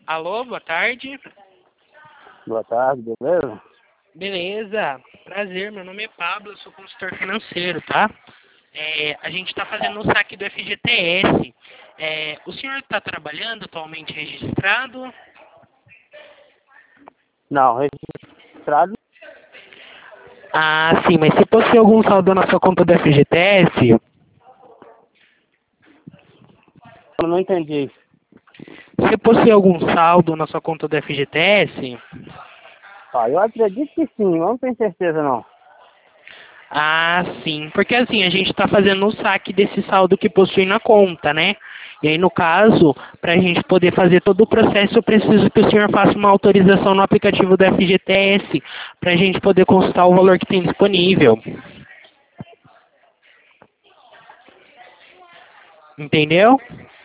Alô, boa tarde. Boa tarde, beleza? Beleza, prazer, meu nome é Pablo, eu sou consultor financeiro, tá? A gente está fazendo o saque do FGTS. O senhor está trabalhando atualmente registrado? Não, registrado. Ah, sim, mas se possui algum saldo na sua conta do FGTS, Eu não entendi. se possui algum saldo na sua conta do FGTS, Eu acredito que sim, mas não tenho certeza não. ah, sim, porque assim, a gente está fazendo o saque desse saldo que possui na conta, né? E aí, no caso, para a gente poder fazer todo o processo, eu preciso que o senhor faça uma autorização no aplicativo do FGTS, para a gente poder consultar o valor que tem disponível. Entendeu?